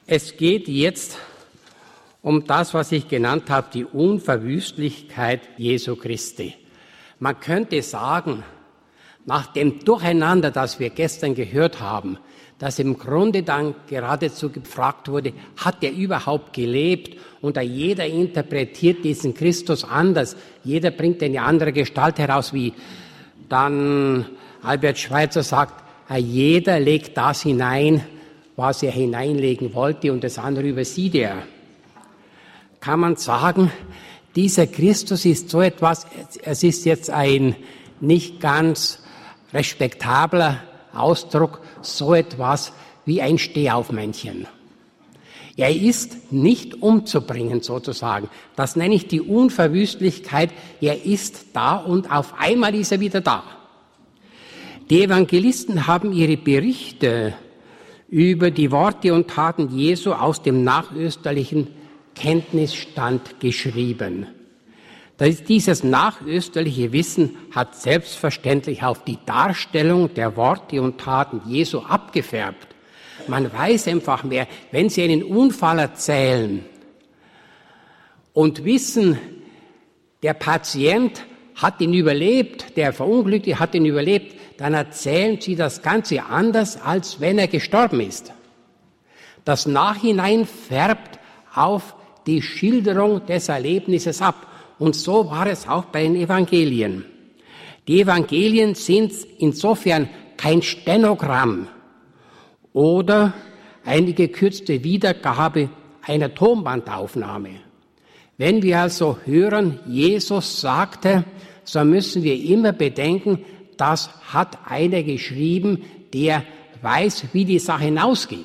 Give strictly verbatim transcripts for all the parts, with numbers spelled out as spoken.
Es geht jetzt um das, was ich genannt habe, die Unverwüstlichkeit Jesu Christi. Man könnte sagen, nach dem Durcheinander, das wir gestern gehört haben, dass im Grunde dann geradezu gefragt wurde, hat er überhaupt gelebt? Und da jeder interpretiert diesen Christus anders. Jeder bringt eine andere Gestalt heraus, wie dann Albert Schweitzer sagt, jeder legt das hinein, was er hineinlegen wollte, und das andere übersieht er. Kann man sagen, dieser Christus ist so etwas, es ist jetzt ein nicht ganz respektabler Ausdruck, so etwas wie ein Stehaufmännchen. Er ist nicht umzubringen sozusagen. Das nenne ich die Unverwüstlichkeit. Er ist da und auf einmal ist er wieder da. Die Evangelisten haben ihre Berichte über die Worte und Taten Jesu aus dem nachösterlichen Kenntnisstand geschrieben. Dieses nachösterliche Wissen hat selbstverständlich auf die Darstellung der Worte und Taten Jesu abgefärbt. Man weiß einfach mehr, wenn Sie einen Unfall erzählen und wissen, der Patient hat ihn überlebt, der Verunglückte hat ihn überlebt, dann erzählen Sie das Ganze anders, als wenn er gestorben ist. Das Nachhinein färbt auf die Schilderung des Erlebnisses ab. Und so war es auch bei den Evangelien. Die Evangelien sind insofern kein Stenogramm oder eine gekürzte Wiedergabe einer Tonbandaufnahme. Wenn wir also hören, Jesus sagte, so müssen wir immer bedenken, das hat einer geschrieben, der weiß, wie die Sache hinausgeht.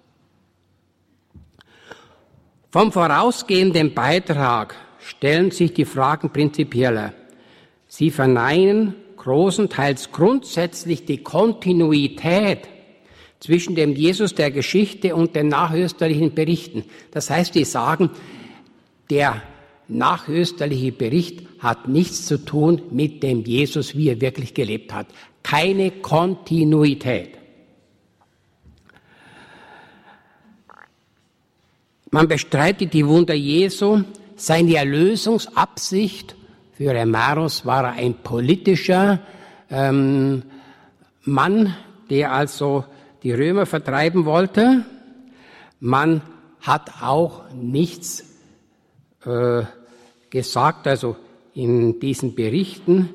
Vom vorausgehenden Beitrag stellen sich die Fragen prinzipieller. Sie verneinen großenteils grundsätzlich die Kontinuität zwischen dem Jesus der Geschichte und den nachösterlichen Berichten. Das heißt, sie sagen, der nachösterliche Bericht hat nichts zu tun mit dem Jesus, wie er wirklich gelebt hat. Keine Kontinuität. Man bestreitet die Wunder Jesu. Seine Erlösungsabsicht, für Emmaus war er ein politischer ähm, Mann, der also die Römer vertreiben wollte. Man hat auch nichts äh, gesagt, also in diesen Berichten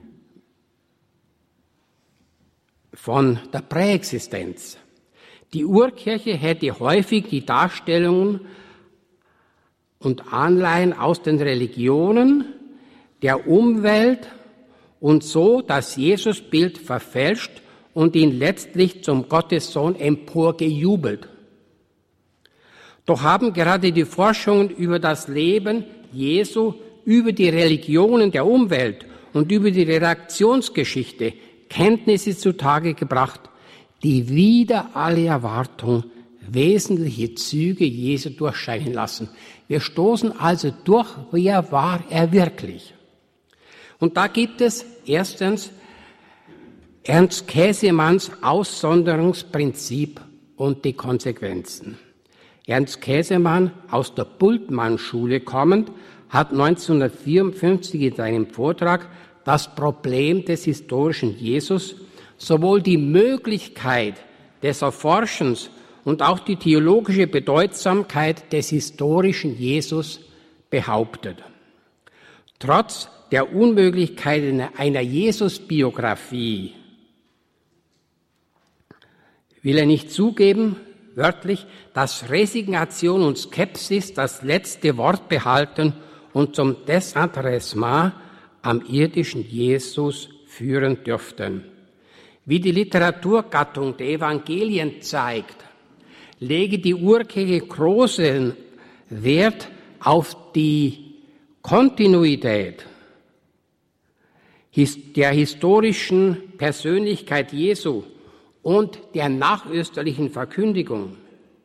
von der Präexistenz. Die Urkirche hätte häufig die Darstellungen und Anleihen aus den Religionen, der Umwelt und so das Jesusbild verfälscht und ihn letztlich zum Gottessohn emporgejubelt. Doch haben gerade die Forschungen über das Leben Jesu, über die Religionen der Umwelt und über die Redaktionsgeschichte Kenntnisse zutage gebracht, die wider alle Erwartung wesentliche Züge Jesu durchscheinen lassen. Wir stoßen also durch, wer war er wirklich? Und da gibt es erstens Ernst Käsemanns Aussonderungsprinzip und die Konsequenzen. Ernst Käsemann, aus der Bultmann-Schule kommend, hat neunzehnhundertvierundfünfzig in seinem Vortrag das Problem des historischen Jesus, sowohl die Möglichkeit des Erforschens und auch die theologische Bedeutsamkeit des historischen Jesus behauptet. Trotz der Unmöglichkeit einer Jesus-Biografie will er nicht zugeben, wörtlich, dass Resignation und Skepsis das letzte Wort behalten und zum Desinteressement am irdischen Jesus führen dürften. Wie die Literaturgattung der Evangelien zeigt, lege die Urkirche großen Wert auf die Kontinuität der historischen Persönlichkeit Jesu und der nachösterlichen Verkündigung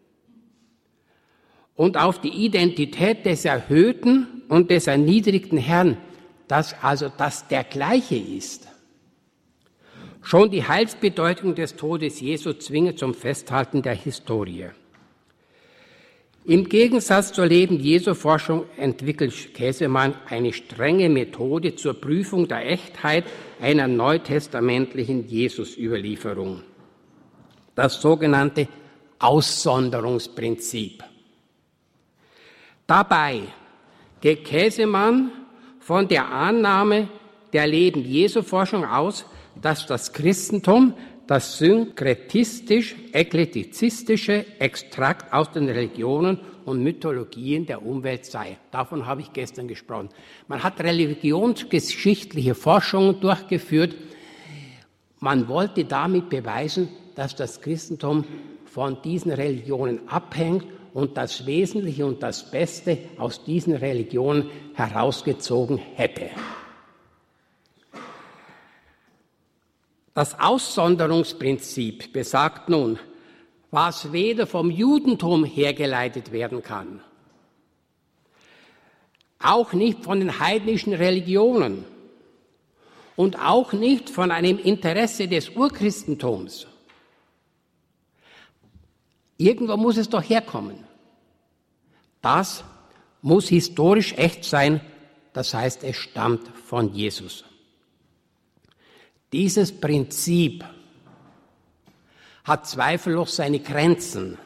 und auf die Identität des erhöhten und des erniedrigten Herrn, dass also das der gleiche ist. Schon die Heilsbedeutung des Todes Jesu zwinge zum Festhalten der Historie. Im Gegensatz zur Leben-Jesu-Forschung entwickelt Käsemann eine strenge Methode zur Prüfung der Echtheit einer neutestamentlichen Jesus-Überlieferung. Das sogenannte Aussonderungsprinzip. Dabei geht Käsemann von der Annahme der Leben-Jesu-Forschung aus, dass das Christentum das synkretistisch-eklektizistische Extrakt aus den Religionen und Mythologien der Umwelt sei. Davon habe ich gestern gesprochen. Man hat religionsgeschichtliche Forschungen durchgeführt. Man wollte damit beweisen, dass das Christentum von diesen Religionen abhängt und das Wesentliche und das Beste aus diesen Religionen herausgezogen hätte. Das Aussonderungsprinzip besagt nun, was weder vom Judentum hergeleitet werden kann, auch nicht von den heidnischen Religionen und auch nicht von einem Interesse des Urchristentums. Irgendwo muss es doch herkommen. Das muss historisch echt sein, das heißt, es stammt von Jesus. Dieses Prinzip hat zweifellos seine Grenzen.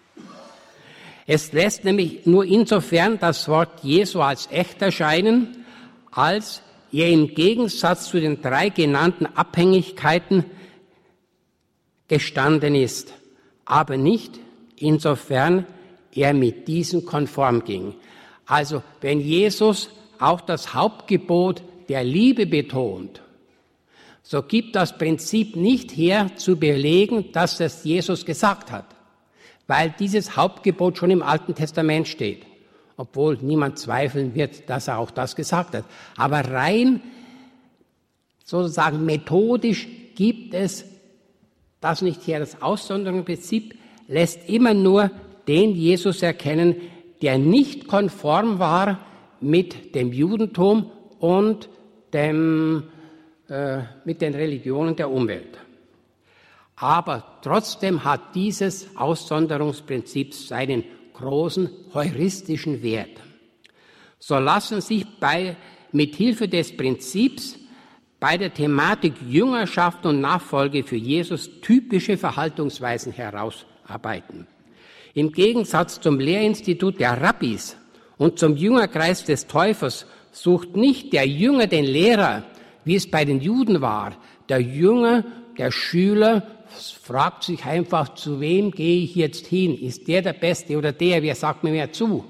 Es lässt nämlich nur insofern das Wort Jesu als echt erscheinen, als er im Gegensatz zu den drei genannten Abhängigkeiten gestanden ist, aber nicht insofern er mit diesen konform ging. Also wenn Jesus auch das Hauptgebot der Liebe betont, so gibt das Prinzip nicht her, zu belegen, dass das Jesus gesagt hat, weil dieses Hauptgebot schon im Alten Testament steht, obwohl niemand zweifeln wird, dass er auch das gesagt hat. Aber rein sozusagen methodisch gibt es das nicht her. Das Aussonderungsprinzip lässt immer nur den Jesus erkennen, der nicht konform war mit dem Judentum und dem mit den Religionen der Umwelt. Aber trotzdem hat dieses Aussonderungsprinzip seinen großen heuristischen Wert. So lassen sich bei, mit Hilfe des Prinzips bei der Thematik Jüngerschaft und Nachfolge für Jesus typische Verhaltensweisen herausarbeiten. Im Gegensatz zum Lehrinstitut der Rabbis und zum Jüngerkreis des Täufers sucht nicht der Jünger den Lehrer, wie es bei den Juden war. Der Jünger, der Schüler fragt sich einfach, zu wem gehe ich jetzt hin? Ist der der Beste oder der? Wer sagt mir mehr zu?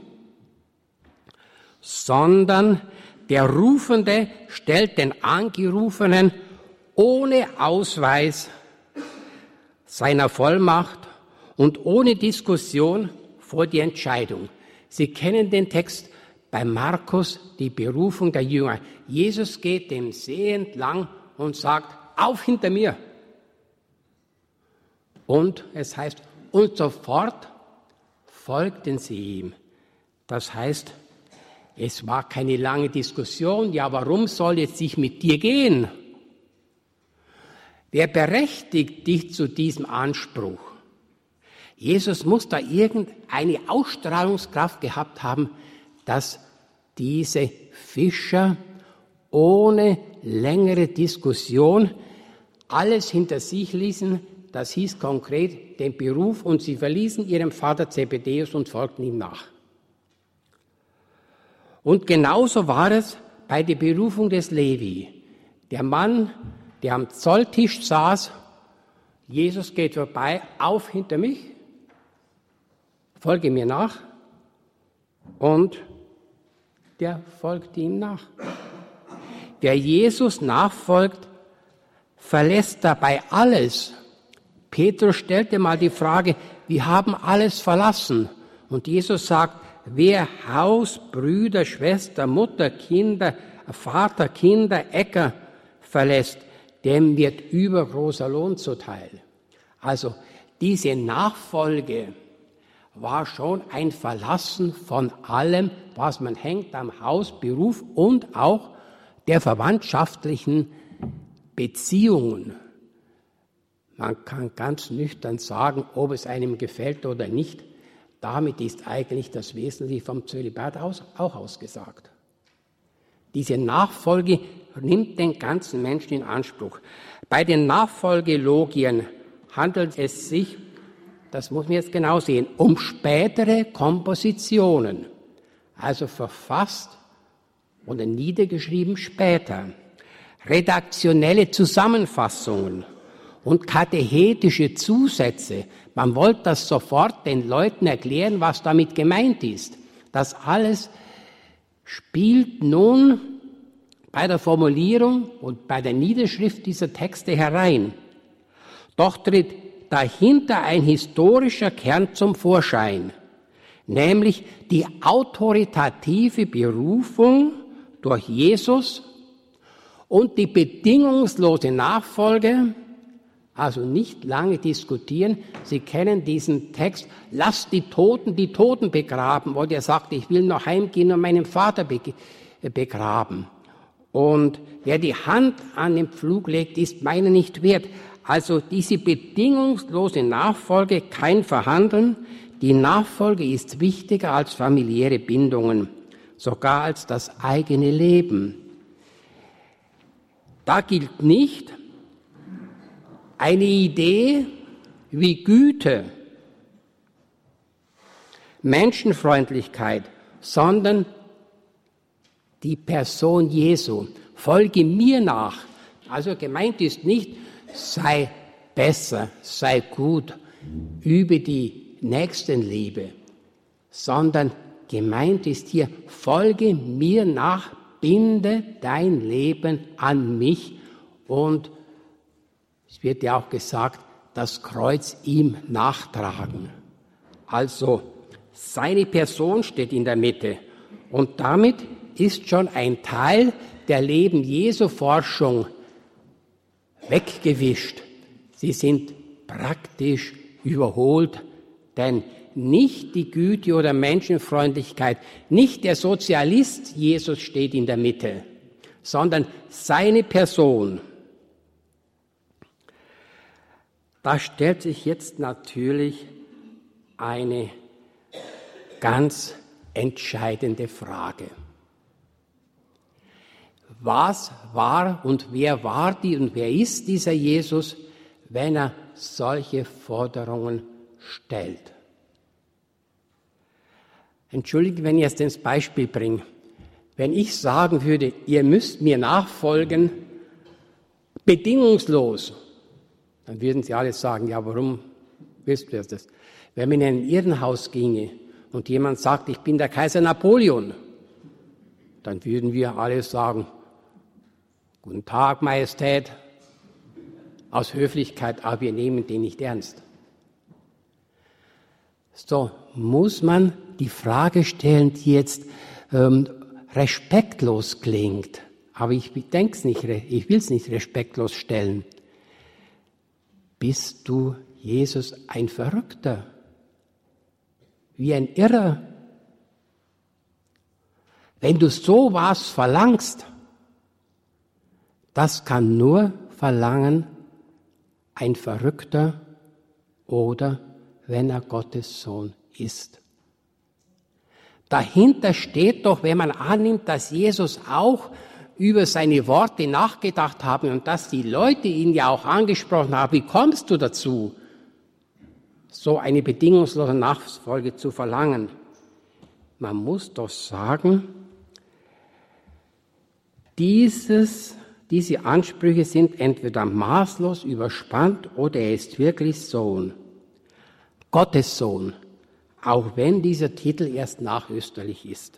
Sondern der Rufende stellt den Angerufenen ohne Ausweis seiner Vollmacht und ohne Diskussion vor die Entscheidung. Sie kennen den Text bei Markus, die Berufung der Jünger. Jesus geht dem See entlang und sagt, auf hinter mir. Und es heißt, und sofort folgten sie ihm. Das heißt, es war keine lange Diskussion. Ja, warum soll jetzt ich mit dir gehen? Wer berechtigt dich zu diesem Anspruch? Jesus muss da irgendeine Ausstrahlungskraft gehabt haben, dass diese Fischer ohne längere Diskussion alles hinter sich ließen. Das hieß konkret den Beruf, und sie verließen ihren Vater Zebedäus und folgten ihm nach. Und genauso war es bei der Berufung des Levi. Der Mann, der am Zolltisch saß, Jesus geht vorbei, auf hinter mich, folge mir nach, und der folgt ihm nach. Wer Jesus nachfolgt, verlässt dabei alles. Petrus stellte mal die Frage, wir haben alles verlassen. Und Jesus sagt, wer Haus, Brüder, Schwester, Mutter, Kinder, Vater, Kinder, Äcker verlässt, dem wird übergroßer Lohn zuteil. Also diese Nachfolge war schon ein Verlassen von allem, was man hängt am Haus, Beruf und auch der verwandtschaftlichen Beziehungen. Man kann ganz nüchtern sagen, ob es einem gefällt oder nicht, damit ist eigentlich das Wesentliche vom Zölibat aus, auch ausgesagt. Diese Nachfolge nimmt den ganzen Menschen in Anspruch. Bei den Nachfolgelogien handelt es sich, das muss man jetzt genau sehen, um spätere Kompositionen, also verfasst oder niedergeschrieben später, redaktionelle Zusammenfassungen und katechetische Zusätze. Man wollte das sofort den Leuten erklären, was damit gemeint ist. Das alles spielt nun bei der Formulierung und bei der Niederschrift dieser Texte herein. Doch tritt dahinter ein historischer Kern zum Vorschein, nämlich die autoritative Berufung durch Jesus und die bedingungslose Nachfolge, also nicht lange diskutieren. Sie kennen diesen Text, lasst die Toten die Toten begraben, wo der sagt, ich will noch heimgehen und meinen Vater begraben. Und wer die Hand an den Pflug legt, ist meiner nicht wert. Also diese bedingungslose Nachfolge, kein Verhandeln. Die Nachfolge ist wichtiger als familiäre Bindungen, sogar als das eigene Leben. Da gilt nicht eine Idee wie Güte, Menschenfreundlichkeit, sondern die Person Jesu. Folge mir nach. Also gemeint ist nicht, sei besser, sei gut, übe die Nächstenliebe, sondern gemeint ist hier, folge mir nach, binde dein Leben an mich und es wird ja auch gesagt, das Kreuz ihm nachtragen. Also seine Person steht in der Mitte und damit ist schon ein Teil der Leben Jesu Forschung weggewischt. Sie sind praktisch überholt, denn nicht die Güte oder Menschenfreundlichkeit, nicht der Sozialist Jesus steht in der Mitte, sondern seine Person. Da stellt sich jetzt natürlich eine ganz entscheidende Frage. Was war und wer war die und wer ist dieser Jesus, wenn er solche Forderungen stellt? Entschuldigt, wenn ich jetzt ins Beispiel bringe. Wenn ich sagen würde, ihr müsst mir nachfolgen, bedingungslos, dann würden Sie alle sagen, ja, warum willst du das? Wenn man in ein Irrenhaus ginge und jemand sagt, ich bin der Kaiser Napoleon, dann würden wir alle sagen, guten Tag, Majestät, aus Höflichkeit, aber wir nehmen den nicht ernst. So muss man die Frage stellen, die jetzt ähm, respektlos klingt, aber ich denk's nicht, ich will es nicht respektlos stellen. Bist du, Jesus, ein Verrückter? Wie ein Irrer? Wenn du so was verlangst, das kann nur verlangen ein Verrückter oder wenn er Gottes Sohn ist. Dahinter steht doch, wenn man annimmt, dass Jesus auch über seine Worte nachgedacht haben und dass die Leute ihn ja auch angesprochen haben, wie kommst du dazu, so eine bedingungslose Nachfolge zu verlangen? Man muss doch sagen, dieses, diese Ansprüche sind entweder maßlos überspannt oder er ist wirklich Sohn, Gottes Sohn, auch wenn dieser Titel erst nachösterlich ist.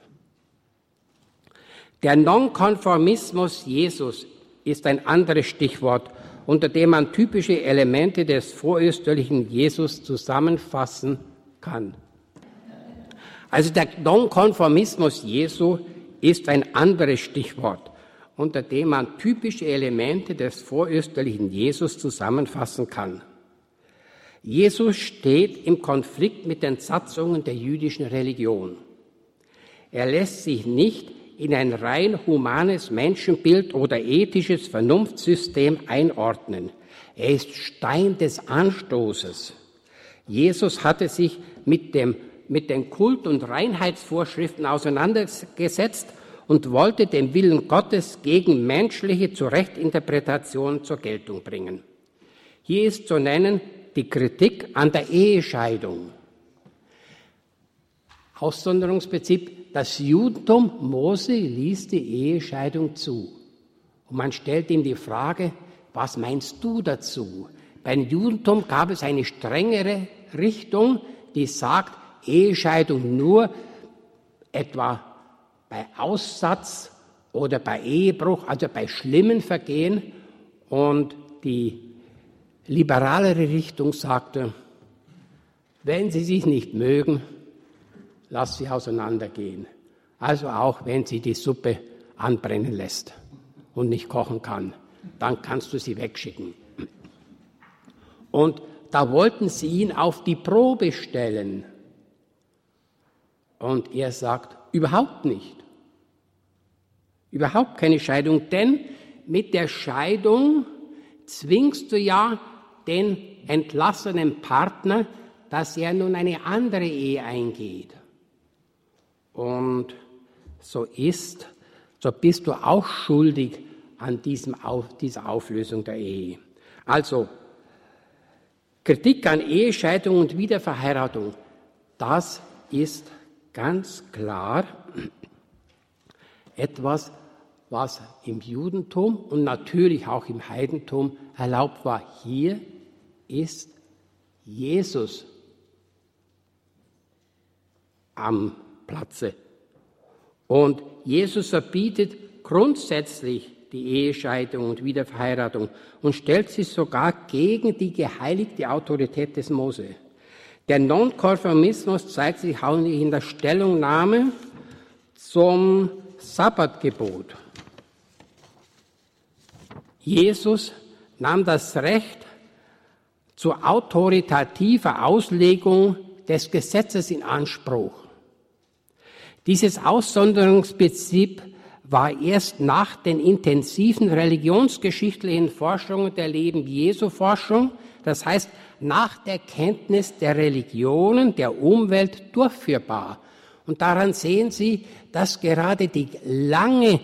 Der Nonkonformismus Jesus ist ein anderes Stichwort, unter dem man typische Elemente des vorösterlichen Jesus zusammenfassen kann. Also der Nonkonformismus Jesu ist ein anderes Stichwort, unter dem man typische Elemente des vorösterlichen Jesus zusammenfassen kann. Jesus steht im Konflikt mit den Satzungen der jüdischen Religion. Er lässt sich nicht in ein rein humanes Menschenbild oder ethisches Vernunftsystem einordnen. Er ist Stein des Anstoßes. Jesus hatte sich mit dem mit den Kult- und Reinheitsvorschriften auseinandergesetzt und wollte den Willen Gottes gegen menschliche Zurechtinterpretation zur Geltung bringen. Hier ist zu nennen die Kritik an der Ehescheidung. Aussonderungsprinzip, das Judentum, Mose ließ die Ehescheidung zu. Und man stellt ihm die Frage, was meinst du dazu? Beim Judentum gab es eine strengere Richtung, die sagt, Ehescheidung nur etwa bei Aussatz oder bei Ehebruch, also bei schlimmen Vergehen. Und die liberalere Richtung sagte, wenn sie sich nicht mögen, lass sie auseinandergehen. Also auch wenn sie die Suppe anbrennen lässt und nicht kochen kann, dann kannst du sie wegschicken. Und da wollten sie ihn auf die Probe stellen. Und er sagt, überhaupt nicht. Überhaupt keine Scheidung, denn mit der Scheidung zwingst du ja den entlassenen Partner, dass er nun eine andere Ehe eingeht. Und so ist, so bist du auch schuldig an diesem, dieser Auflösung der Ehe. Also, Kritik an Ehescheidung und Wiederverheiratung, das ist ganz klar etwas, was im Judentum und natürlich auch im Heidentum erlaubt war. Hier ist Jesus am Platze. Und Jesus verbietet grundsätzlich die Ehescheidung und Wiederverheiratung und stellt sich sogar gegen die geheiligte Autorität des Mose. Der Nonkonformismus zeigt sich auch in der Stellungnahme zum Sabbatgebot. Jesus nahm das Recht zur autoritativen Auslegung des Gesetzes in Anspruch. Dieses Aussonderungsprinzip war erst nach den intensiven religionsgeschichtlichen Forschungen der Leben Jesu Forschung, das heißt nach der Kenntnis der Religionen, der Umwelt durchführbar. Und daran sehen Sie, dass gerade die lange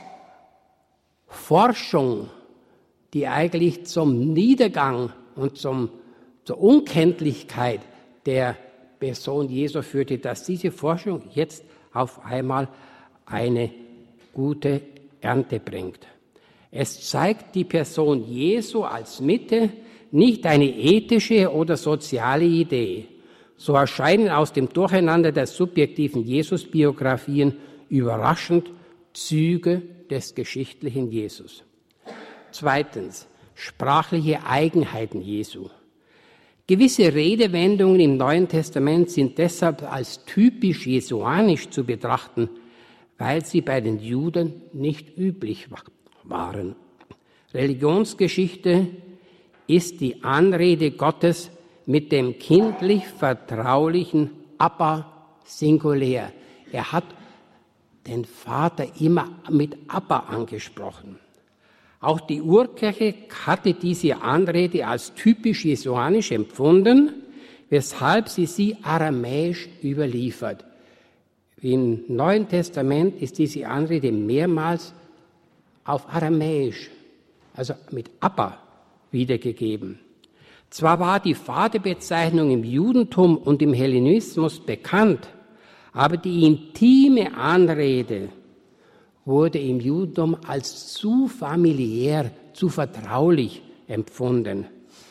Forschung, die eigentlich zum Niedergang und zum, zur Unkenntlichkeit der Person Jesu führte, dass diese Forschung jetzt auf einmal eine gute Ernte bringt. Es zeigt die Person Jesu als Mitte, nicht eine ethische oder soziale Idee. So erscheinen aus dem Durcheinander der subjektiven Jesus-Biografien überraschend Züge des geschichtlichen Jesus. Zweitens, sprachliche Eigenheiten Jesu. Gewisse Redewendungen im Neuen Testament sind deshalb als typisch jesuanisch zu betrachten, weil sie bei den Juden nicht üblich waren. Religionsgeschichte ist die Anrede Gottes mit dem kindlich vertraulichen Abba singulär. Er hat den Vater immer mit Abba angesprochen. Auch die Urkirche hatte diese Anrede als typisch jesuanisch empfunden, weshalb sie sie aramäisch überliefert. Im Neuen Testament ist diese Anrede mehrmals auf aramäisch, also mit Abba, wiedergegeben. Zwar war die Vaterbezeichnung im Judentum und im Hellenismus bekannt, aber die intime Anrede wurde im Judentum als zu familiär, zu vertraulich empfunden.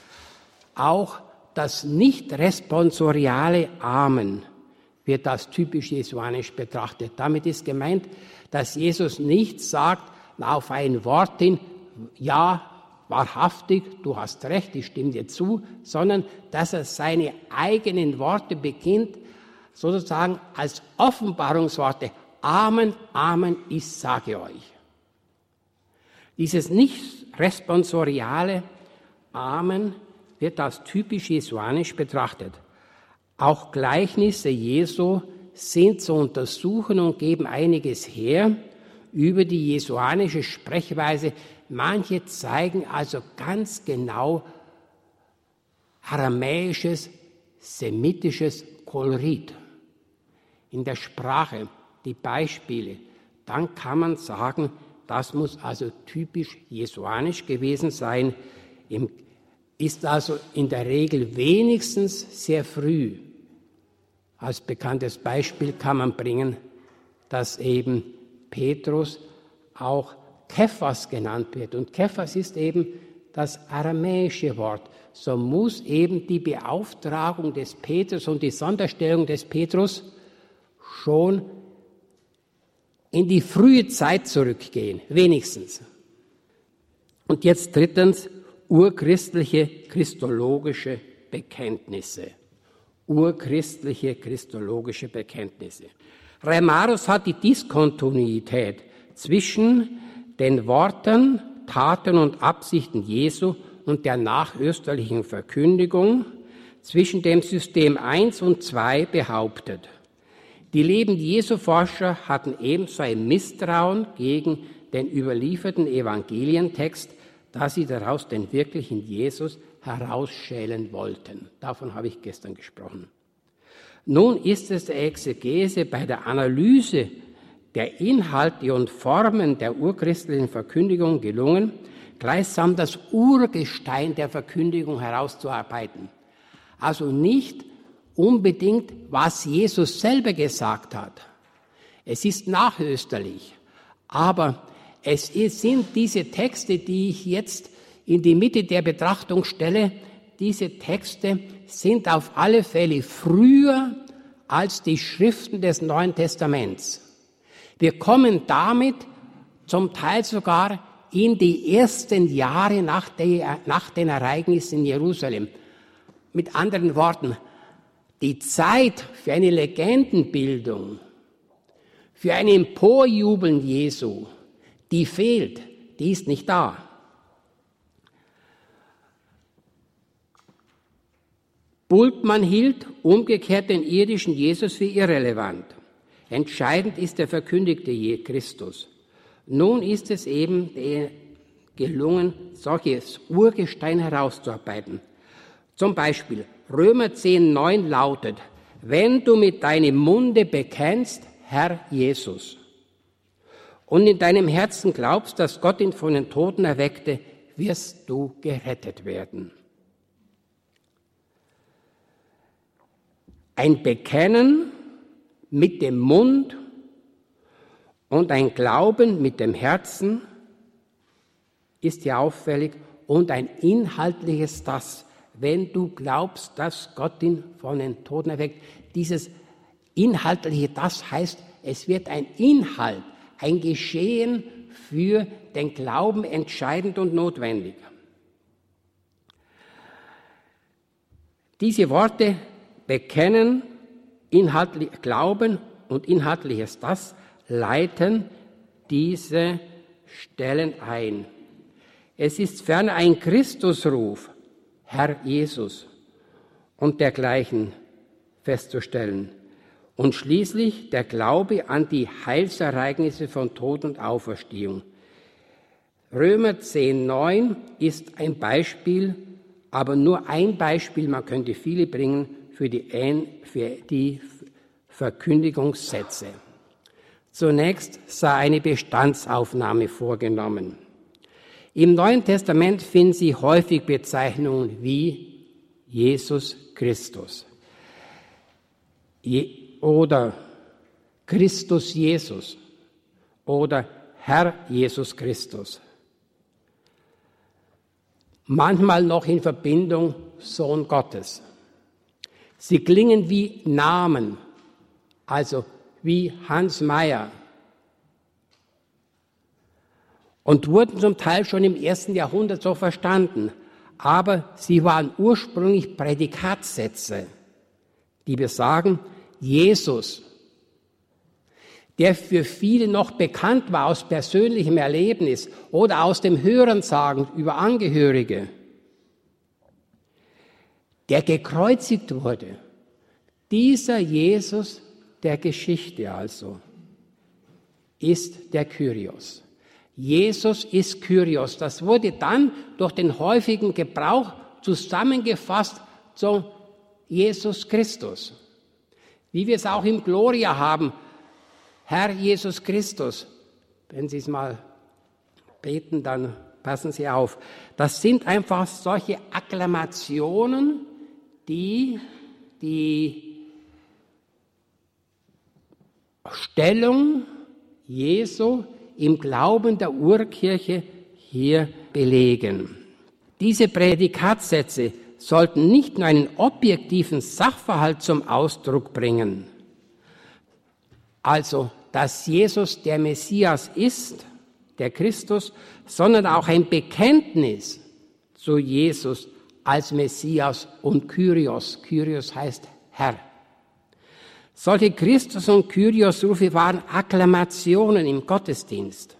Auch das nicht responsoriale Amen wird als typisch jesuanisch betrachtet. Damit ist gemeint, dass Jesus nicht sagt, auf ein Wort hin, ja, wahrhaftig, du hast recht, ich stimme dir zu, sondern dass er seine eigenen Worte beginnt, sozusagen als Offenbarungsworte. Amen, Amen, ich sage euch. Dieses nicht responsoriale Amen wird als typisch jesuanisch betrachtet. Auch Gleichnisse Jesu sind zu untersuchen und geben einiges her über die jesuanische Sprechweise. Manche zeigen also ganz genau aramäisches, semitisches Kolorit. in der Sprache, die Beispiele, dann kann man sagen, das muss also typisch jesuanisch gewesen sein, ist also in der Regel wenigstens sehr früh. Als bekanntes Beispiel kann man bringen, dass eben Petrus auch Kephas genannt wird. Und Kephas ist eben das aramäische Wort. So muss eben die Beauftragung des Petrus und die Sonderstellung des Petrus schon in die frühe Zeit zurückgehen, wenigstens. Und jetzt drittens, urchristliche christologische Bekenntnisse. Urchristliche christologische Bekenntnisse. Reimarus hat die Diskontinuität zwischen den Worten, Taten und Absichten Jesu und der nachösterlichen Verkündigung zwischen dem System eins und zwei behauptet. Die Leben Jesu-Forscher hatten ebenso ein Misstrauen gegen den überlieferten Evangelientext, da sie daraus den wirklichen Jesus herausschälen wollten. Davon habe ich gestern gesprochen. Nun ist es der Exegese bei der Analyse der Inhalte und Formen der urchristlichen Verkündigung gelungen, gleichsam das Urgestein der Verkündigung herauszuarbeiten. Also nicht unbedingt, was Jesus selber gesagt hat. Es ist nachösterlich, aber es sind diese Texte, die ich jetzt in die Mitte der Betrachtung stelle, diese Texte sind auf alle Fälle früher als die Schriften des Neuen Testaments. Wir kommen damit zum Teil sogar in die ersten Jahre nach, der, nach den Ereignissen in Jerusalem. Mit anderen Worten, die Zeit für eine Legendenbildung, für ein Emporjubeln Jesu, die fehlt, die ist nicht da. Bultmann hielt umgekehrt den irdischen Jesus für irrelevant. Entscheidend ist der verkündigte Christus. Nun ist es eben gelungen, solches Urgestein herauszuarbeiten. Zum Beispiel Römer zehn neun lautet, wenn du mit deinem Munde bekennst, Herr Jesus, und in deinem Herzen glaubst, dass Gott ihn von den Toten erweckte, wirst du gerettet werden. Ein Bekennen mit dem Mund und ein Glauben mit dem Herzen ist ja auffällig und ein inhaltliches Das, wenn du glaubst, dass Gott ihn von den Toten erweckt. Dieses inhaltliche Das heißt, es wird ein Inhalt, ein Geschehen für den Glauben entscheidend und notwendig. Diese Worte bekennen, inhaltlich, Glauben und inhaltliches Das leiten diese Stellen ein. Es ist ferner ein Christusruf, Herr Jesus und dergleichen festzustellen. Und schließlich der Glaube an die Heilsereignisse von Tod und Auferstehung. Römer zehn neun ist ein Beispiel, aber nur ein Beispiel, man könnte viele bringen, für die, für die Verkündigungssätze. Zunächst sei eine Bestandsaufnahme vorgenommen. Im Neuen Testament finden Sie häufig Bezeichnungen wie Jesus Christus oder Christus Jesus oder Herr Jesus Christus. Manchmal noch in Verbindung Sohn Gottes. Sie klingen wie Namen, also wie Hans Mayer, und wurden zum Teil schon im ersten Jahrhundert so verstanden, aber sie waren ursprünglich Prädikatssätze, die besagen, Jesus, der für viele noch bekannt war aus persönlichem Erlebnis oder aus dem Hörensagen über Angehörige, der gekreuzigt wurde, dieser Jesus der Geschichte also, ist der Kyrios. Jesus ist Kyrios. Das wurde dann durch den häufigen Gebrauch zusammengefasst zu Jesus Christus. Wie wir es auch im Gloria haben, Herr Jesus Christus. Wenn Sie es mal beten, dann passen Sie auf. Das sind einfach solche Akklamationen, die die Stellung Jesu im Glauben der Urkirche hier belegen. Diese Prädikatssätze sollten nicht nur einen objektiven Sachverhalt zum Ausdruck bringen, also dass Jesus der Messias ist, der Christus, sondern auch ein Bekenntnis zu Jesus als Messias und Kyrios. Kyrios heißt Herr. Solche Christus- und Kyrios-Rufe waren Akklamationen im Gottesdienst.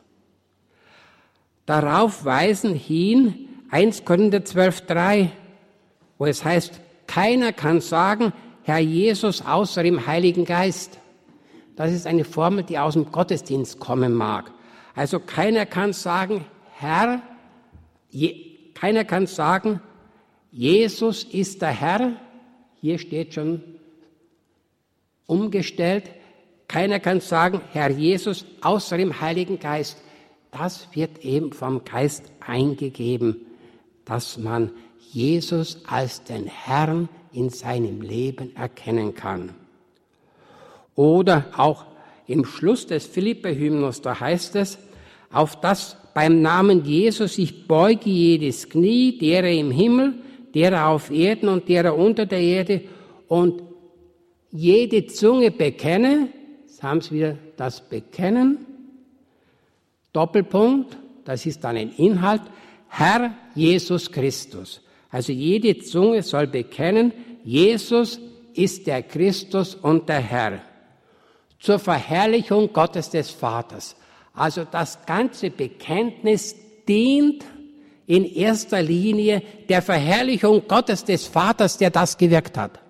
Darauf weisen hin erster Korinther zwölf drei, wo es heißt, keiner kann sagen, Herr Jesus, außer im Heiligen Geist. Das ist eine Formel, die aus dem Gottesdienst kommen mag. Also keiner kann sagen, Herr, je, keiner kann sagen, Jesus ist der Herr. Hier steht schon umgestellt. Keiner kann sagen, Herr Jesus, außer im Heiligen Geist. Das wird eben vom Geist eingegeben, dass man Jesus als den Herrn in seinem Leben erkennen kann. Oder auch im Schluss des Philipper-Hymnus, da heißt es, auf das beim Namen Jesus sich beuge jedes Knie, derer im Himmel, derer auf Erden und derer unter der Erde und jede Zunge bekenne, jetzt haben Sie wieder das Bekennen, Doppelpunkt, das ist dann ein Inhalt, Herr Jesus Christus. Also jede Zunge soll bekennen, Jesus ist der Christus und der Herr. Zur Verherrlichung Gottes des Vaters. Also das ganze Bekenntnis dient in erster Linie der Verherrlichung Gottes des Vaters, der das gewirkt hat.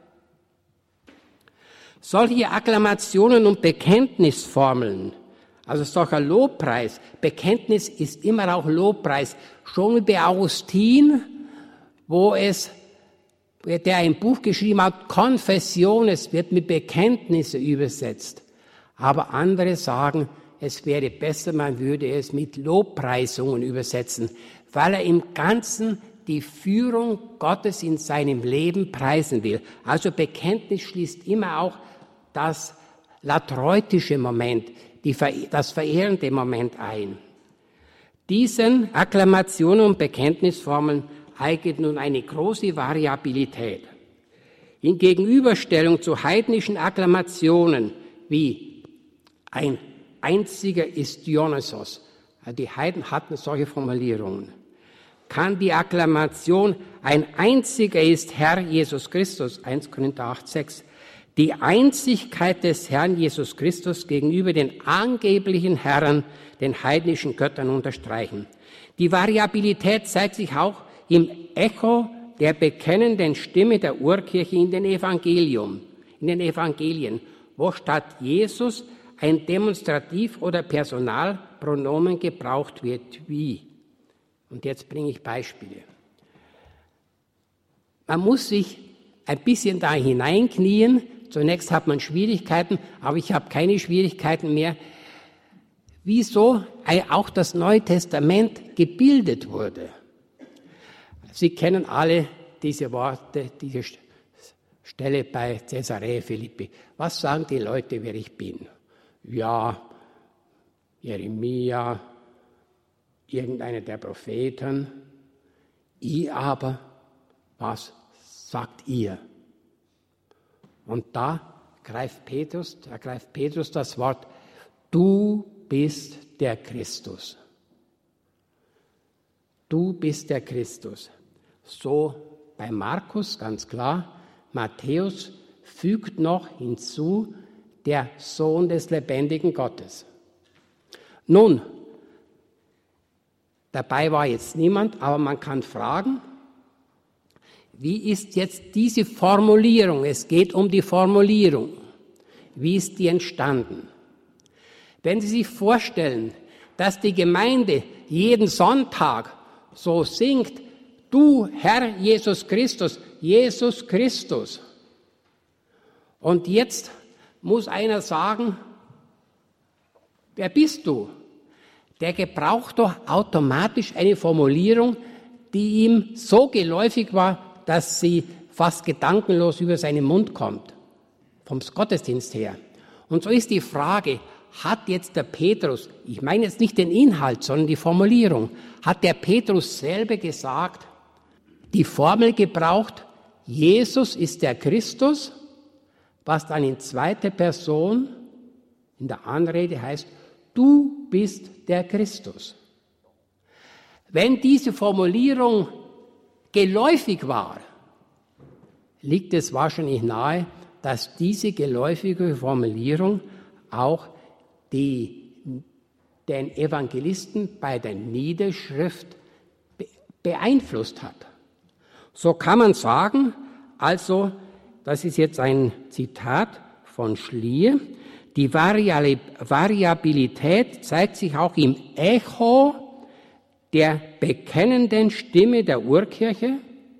Solche Akklamationen und Bekenntnisformeln, also solcher Lobpreis, Bekenntnis ist immer auch Lobpreis. Schon bei Augustin, wo es, der ein Buch geschrieben hat, Confessiones, wird mit Bekenntnisse übersetzt. Aber andere sagen, es wäre besser, man würde es mit Lobpreisungen übersetzen, weil er im Ganzen die Führung Gottes in seinem Leben preisen will. Also Bekenntnis schließt immer auch das latreutische Moment, die, das verehrende Moment ein. Diesen Akklamationen und Bekenntnisformeln eignet nun eine große Variabilität. In Gegenüberstellung zu heidnischen Akklamationen wie ein einziger ist Dionysos, die Heiden hatten solche Formulierungen, kann die Akklamation ein einziger ist Herr Jesus Christus, erster Korinther acht sechs, die Einzigkeit des Herrn Jesus Christus gegenüber den angeblichen Herren, den heidnischen Göttern unterstreichen. Die Variabilität zeigt sich auch im Echo der bekennenden Stimme der Urkirche in den Evangelium, in den Evangelien, wo statt Jesus ein Demonstrativ- oder Personalpronomen gebraucht wird, wie. Und jetzt bringe ich Beispiele. Man muss sich ein bisschen da hineinknien. Zunächst hat man Schwierigkeiten, aber ich habe keine Schwierigkeiten mehr. Wieso auch das Neue Testament gebildet wurde. Sie kennen alle diese Worte, diese Stelle bei Caesarea Philippi. Was sagen die Leute, wer ich bin? Ja, Jeremia, irgendeiner der Propheten. Ihr aber, was sagt ihr? Und da greift Petrus, da greift Petrus das Wort, du bist der Christus. Du bist der Christus. So bei Markus ganz klar, Matthäus fügt noch hinzu, der Sohn des lebendigen Gottes. Nun, dabei war jetzt niemand, aber man kann fragen, wie ist jetzt diese Formulierung? Es geht um die Formulierung. Wie ist die entstanden? Wenn Sie sich vorstellen, dass die Gemeinde jeden Sonntag so singt, du Herr Jesus Christus, Jesus Christus. Und jetzt muss einer sagen, wer bist du? Der gebraucht doch automatisch eine Formulierung, die ihm so geläufig war, dass sie fast gedankenlos über seinen Mund kommt, vom Gottesdienst her. Und so ist die Frage, hat jetzt der Petrus, ich meine jetzt nicht den Inhalt, sondern die Formulierung, hat der Petrus selber gesagt, die Formel gebraucht, Jesus ist der Christus, was dann in zweiter Person in der Anrede heißt, du bist der Christus. Wenn diese Formulierung geläufig war, liegt es wahrscheinlich nahe, dass diese geläufige Formulierung auch die, den Evangelisten bei der Niederschrift beeinflusst hat. So kann man sagen, also, das ist jetzt ein Zitat von Schlier, die Variabilität zeigt sich auch im Echo der bekennenden Stimme der Urkirche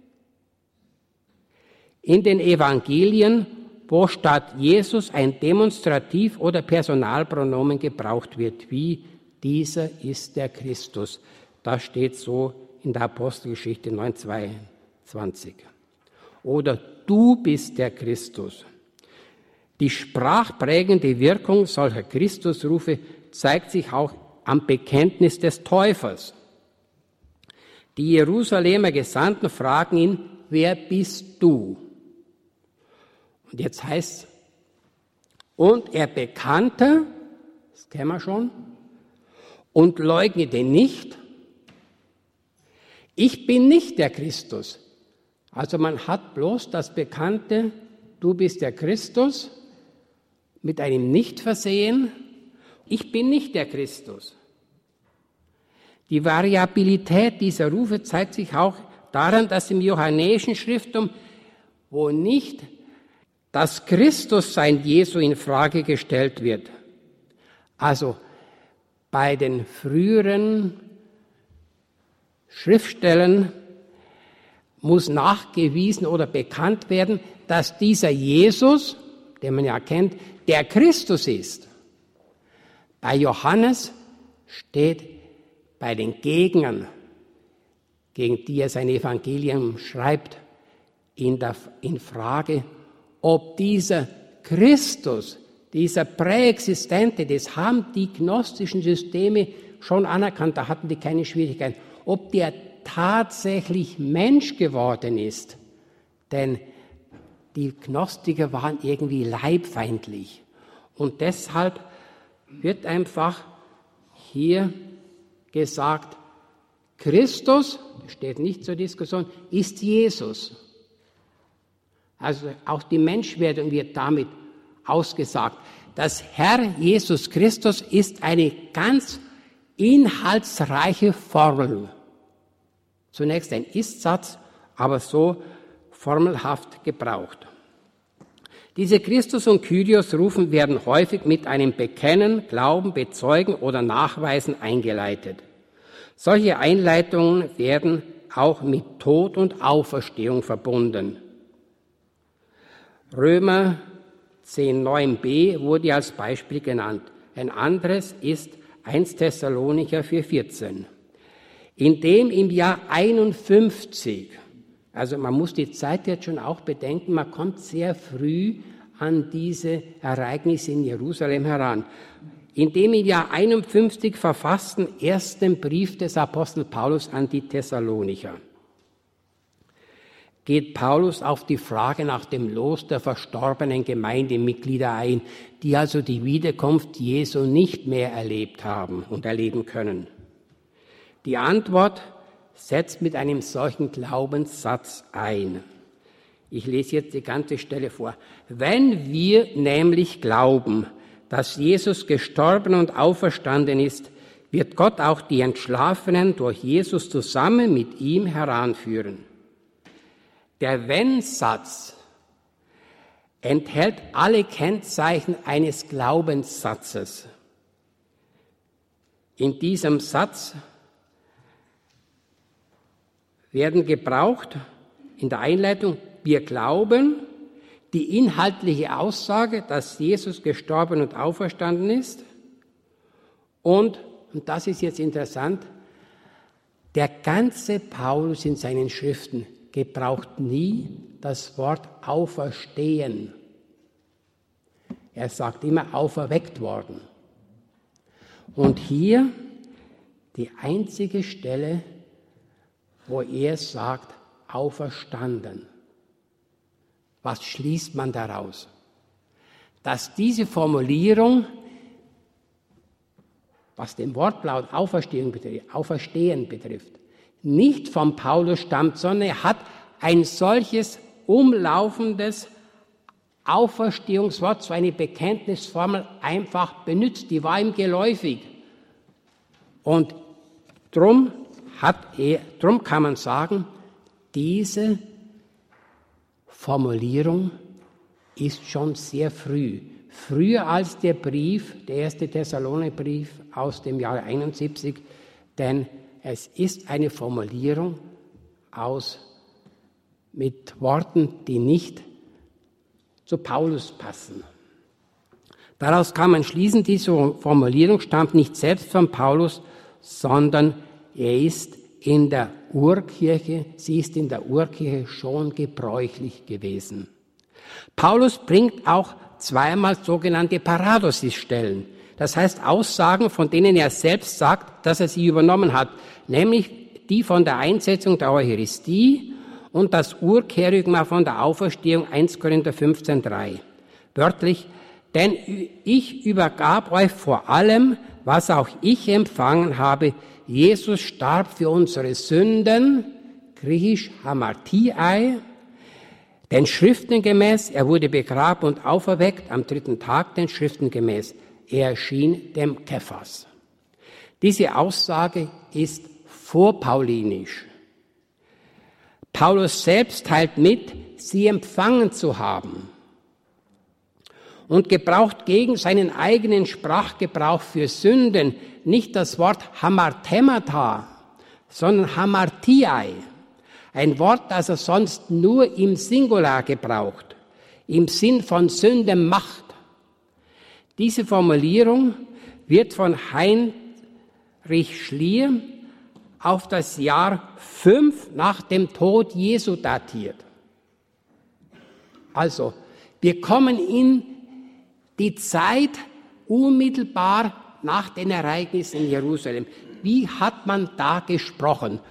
in den Evangelien, wo statt Jesus ein Demonstrativ- oder Personalpronomen gebraucht wird, wie dieser ist der Christus. Das steht so in der Apostelgeschichte neun zweiundzwanzig. Oder du bist der Christus. Die sprachprägende Wirkung solcher Christusrufe zeigt sich auch am Bekenntnis des Täufers. Die Jerusalemer Gesandten fragen ihn, wer bist du? Und jetzt heißt es, und er bekannte, das kennen wir schon, und leugnete nicht, ich bin nicht der Christus. Also man hat bloß das Bekannte, du bist der Christus, mit einem Nicht versehen, ich bin nicht der Christus. Die Variabilität dieser Rufe zeigt sich auch daran, dass im johannäischen Schriftum, wo nicht das Christussein Jesu in Frage gestellt wird, also bei den früheren Schriftstellen muss nachgewiesen oder bekannt werden, dass dieser Jesus, den man ja kennt, der Christus ist. Bei Johannes steht bei den Gegnern, gegen die er sein Evangelium schreibt, in, der, in Frage, ob dieser Christus, dieser Präexistente, das haben die gnostischen Systeme schon anerkannt, da hatten die keine Schwierigkeiten, ob der tatsächlich Mensch geworden ist. Denn die Gnostiker waren irgendwie leibfeindlich. Und deshalb wird einfach hier gesagt, Christus, das steht nicht zur Diskussion, ist Jesus. Also auch die Menschwerdung wird damit ausgesagt. Das Herr Jesus Christus ist eine ganz inhaltsreiche Formel. Zunächst ein Ist-Satz, aber so formelhaft gebraucht. Diese Christus- und Kyrios-Rufen werden häufig mit einem Bekennen, Glauben, Bezeugen oder Nachweisen eingeleitet. Solche Einleitungen werden auch mit Tod und Auferstehung verbunden. Römer zehn neun b wurde als Beispiel genannt. Ein anderes ist erster Thessalonicher vier vierzehn. In dem im Jahr einundfünfzig, also man muss die Zeit jetzt schon auch bedenken, man kommt sehr früh an diese Ereignisse in Jerusalem heran. In dem im Jahr einundfünfzig verfassten ersten Brief des Apostel Paulus an die Thessalonicher geht Paulus auf die Frage nach dem Los der verstorbenen Gemeindemitglieder ein, die also die Wiederkunft Jesu nicht mehr erlebt haben und erleben können. Die Antwort setzt mit einem solchen Glaubenssatz ein. Ich lese jetzt die ganze Stelle vor. Wenn wir nämlich glauben, dass Jesus gestorben und auferstanden ist, wird Gott auch die Entschlafenen durch Jesus zusammen mit ihm heranführen. Der Wenn-Satz enthält alle Kennzeichen eines Glaubenssatzes. In diesem Satz werden gebraucht in der Einleitung, wir glauben, die inhaltliche Aussage, dass Jesus gestorben und auferstanden ist. Und, und das ist jetzt interessant, der ganze Paulus in seinen Schriften gebraucht nie das Wort auferstehen. Er sagt immer auferweckt worden. Und hier die einzige Stelle, wo er sagt auferstanden. Was schließt man daraus? Dass diese Formulierung, was den Wortlaut Auferstehung betrifft, Auferstehen betrifft, nicht von Paulus stammt, sondern er hat ein solches umlaufendes Auferstehungswort, so eine Bekenntnisformel einfach benutzt. Die war ihm geläufig. Und drum hat er, drum kann man sagen, diese Formulierung ist schon sehr früh. Früher als der Brief, der erste Thessalonicherbrief aus dem Jahre einundsiebzig, denn es ist eine Formulierung aus, mit Worten, die nicht zu Paulus passen. Daraus kann man schließen, diese Formulierung stammt nicht selbst von Paulus, sondern er ist in der Urkirche, sie ist in der Urkirche schon gebräuchlich gewesen. Paulus bringt auch zweimal sogenannte Paradosis-Stellen, das heißt Aussagen, von denen er selbst sagt, dass er sie übernommen hat, nämlich die von der Einsetzung der Eucharistie und das Urkerygma von der Auferstehung, erster Korinther fünfzehn drei. Wörtlich, denn ich übergab euch vor allem, was auch ich empfangen habe. Jesus starb für unsere Sünden, griechisch hamartiai, den Schriften gemäß, er wurde begraben und auferweckt, am dritten Tag den Schriften gemäß. Er erschien dem Kephas. Diese Aussage ist vorpaulinisch. Paulus selbst teilt mit, sie empfangen zu haben und gebraucht gegen seinen eigenen Sprachgebrauch für Sünden nicht das Wort hamartemata, sondern hamartiai, ein Wort, das er sonst nur im Singular gebraucht, im Sinn von Sündemacht. Diese Formulierung wird von Heinrich Schlier auf das Jahr fünf nach dem Tod Jesu datiert. Also, wir kommen in die Zeit unmittelbar nach den Ereignissen in Jerusalem. Wie hat man da gesprochen?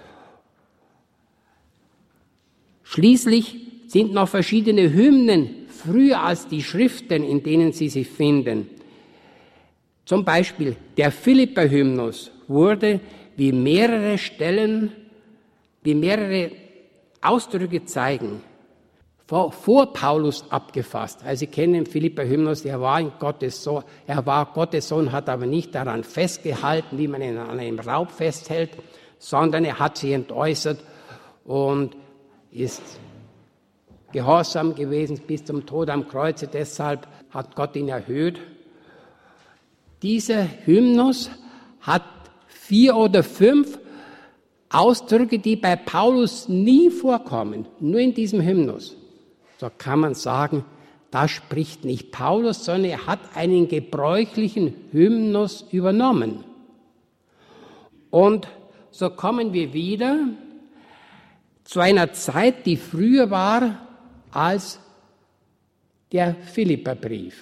Schließlich sind noch verschiedene Hymnen früher als die Schriften, in denen sie sich finden. Zum Beispiel der Philipper-Hymnus wurde wie mehrere Stellen, wie mehrere Ausdrücke zeigen, vor, vor Paulus abgefasst. Also Sie kennen den Philipper-Hymnus, er war Gottes Sohn, er war Gottes Sohn, hat aber nicht daran festgehalten, wie man ihn an einem Raub festhält, sondern er hat sich entäußert und ist gehorsam gewesen bis zum Tod am Kreuze, deshalb hat Gott ihn erhöht. Dieser Hymnus hat vier oder fünf Ausdrücke, die bei Paulus nie vorkommen, nur in diesem Hymnus. So kann man sagen, da spricht nicht Paulus, sondern er hat einen gebräuchlichen Hymnus übernommen. Und so kommen wir wieder zu einer Zeit, die früher war als der Philipperbrief.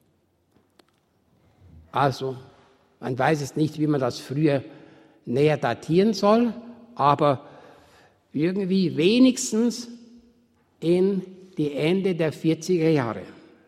Also, man weiß es nicht, wie man das früher näher datieren soll, aber irgendwie wenigstens in die Ende der vierziger Jahre.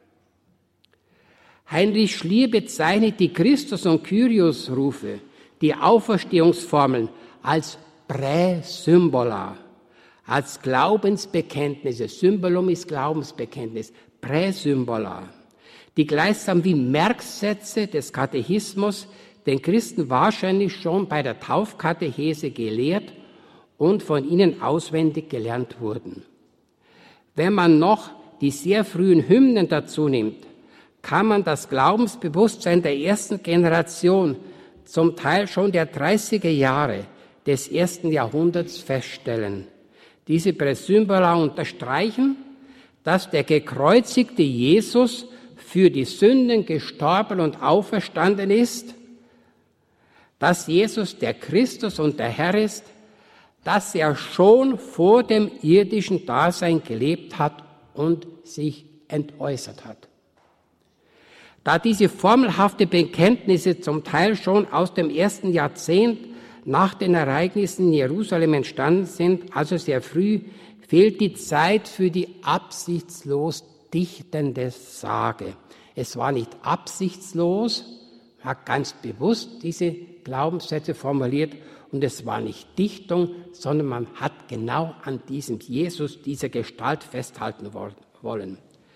Heinrich Schlier bezeichnet die Christus- und Kyrios-Rufe, die Auferstehungsformeln, als Präsymbola, als Glaubensbekenntnisse. Symbolum ist Glaubensbekenntnis, Präsymbola, die gleichsam wie Merksätze des Katechismus den Christen wahrscheinlich schon bei der Taufkatechese gelehrt und von ihnen auswendig gelernt wurden. Wenn man noch die sehr frühen Hymnen dazu nimmt, kann man das Glaubensbewusstsein der ersten Generation, zum Teil schon der dreißiger Jahre des ersten Jahrhunderts, feststellen. Diese Präsymbola unterstreichen, dass der gekreuzigte Jesus für die Sünden gestorben und auferstanden ist, dass Jesus der Christus und der Herr ist, dass er schon vor dem irdischen Dasein gelebt hat und sich entäußert hat. Da diese formelhafte Bekenntnisse zum Teil schon aus dem ersten Jahrzehnt nach den Ereignissen in Jerusalem entstanden sind, also sehr früh, fehlt die Zeit für die absichtslos dichtende Sage. Es war nicht absichtslos, man hat ganz bewusst diese Glaubenssätze formuliert, und es war nicht Dichtung, sondern man hat genau an diesem Jesus, dieser Gestalt festhalten wollen.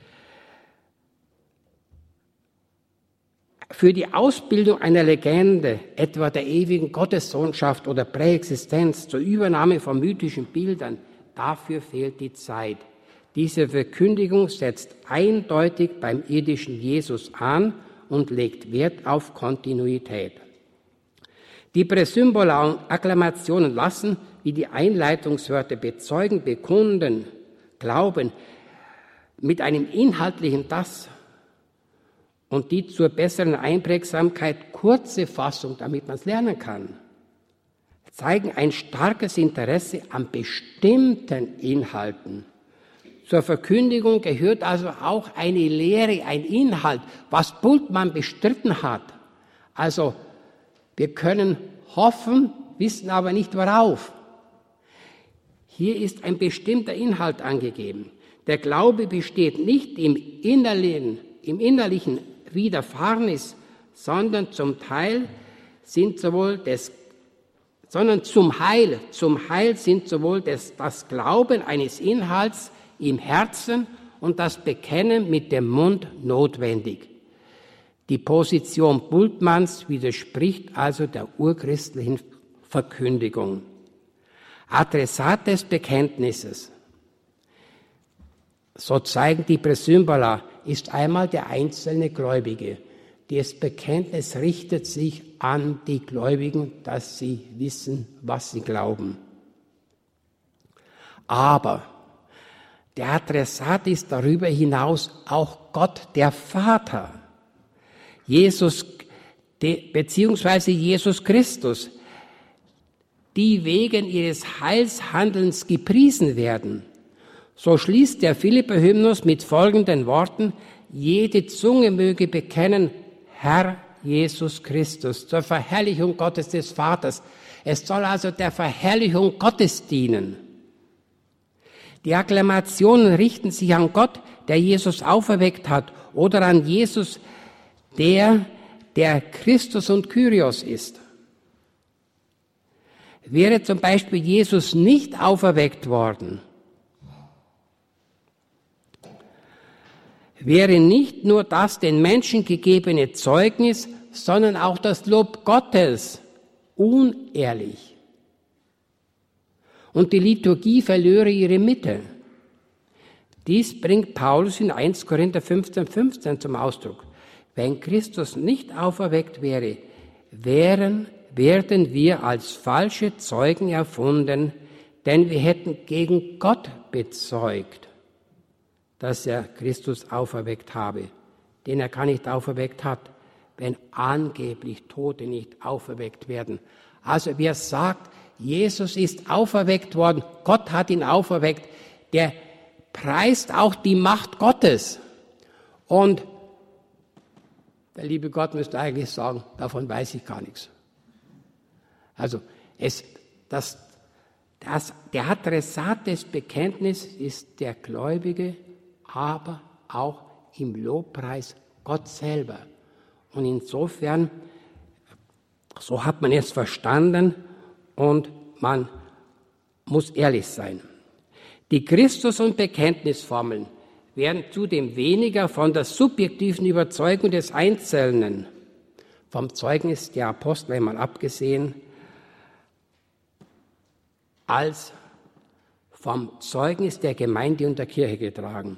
Für die Ausbildung einer Legende, etwa der ewigen Gottessohnschaft oder Präexistenz, zur Übernahme von mythischen Bildern, dafür fehlt die Zeit. Diese Verkündigung setzt eindeutig beim irdischen Jesus an und legt Wert auf Kontinuität. Die Präsymbola und Akklamationen lassen, wie die Einleitungswörter bezeugen, bekunden, glauben, mit einem inhaltlichen Das und die zur besseren Einprägsamkeit kurze Fassung, damit man es lernen kann, zeigen ein starkes Interesse an bestimmten Inhalten. Zur Verkündigung gehört also auch eine Lehre, ein Inhalt, was Bultmann bestritten hat. Also wir können hoffen, wissen aber nicht worauf. Hier ist ein bestimmter Inhalt angegeben. Der Glaube besteht nicht im innerlichen, im innerlichen Widerfahrnis, sondern zum Teil sind sowohl des, sondern zum Heil, zum Heil sind sowohl des, das Glauben eines Inhalts im Herzen und das Bekennen mit dem Mund notwendig. Die Position Bultmanns widerspricht also der urchristlichen Verkündigung. Adressat des Bekenntnisses, so zeigen die Präsymbola, ist einmal der einzelne Gläubige. Das Bekenntnis richtet sich an die Gläubigen, dass sie wissen, was sie glauben. Aber der Adressat ist darüber hinaus auch Gott, der Vater. Jesus, beziehungsweise Jesus Christus, die wegen ihres Heilshandelns gepriesen werden. So schließt der Philipper-Hymnus mit folgenden Worten: Jede Zunge möge bekennen, Herr Jesus Christus, zur Verherrlichung Gottes des Vaters. Es soll also der Verherrlichung Gottes dienen. Die Akklamationen richten sich an Gott, der Jesus auferweckt hat, oder an Jesus, der, der Christus und Kyrios ist. Wäre zum Beispiel Jesus nicht auferweckt worden, wäre nicht nur das den Menschen gegebene Zeugnis, sondern auch das Lob Gottes unehrlich. Und die Liturgie verlöre ihre Mitte. Dies bringt Paulus in erster Korinther fünfzehn, fünfzehn zum Ausdruck. Wenn Christus nicht auferweckt wäre, wären, werden wir als falsche Zeugen erfunden, denn wir hätten gegen Gott bezeugt, dass er Christus auferweckt habe, den er gar nicht auferweckt hat, wenn angeblich Tote nicht auferweckt werden. Also wer sagt, Jesus ist auferweckt worden, Gott hat ihn auferweckt, der preist auch die Macht Gottes. Und der liebe Gott müsste eigentlich sagen, davon weiß ich gar nichts. Also es, das, das, der Adressat des Bekenntnisses ist der Gläubige, aber auch im Lobpreis Gott selber. Und insofern, so hat man es verstanden und man muss ehrlich sein. Die Christus- und Bekenntnisformeln werden zudem weniger von der subjektiven Überzeugung des Einzelnen, vom Zeugnis der Apostel einmal abgesehen, als vom Zeugnis der Gemeinde und der Kirche getragen.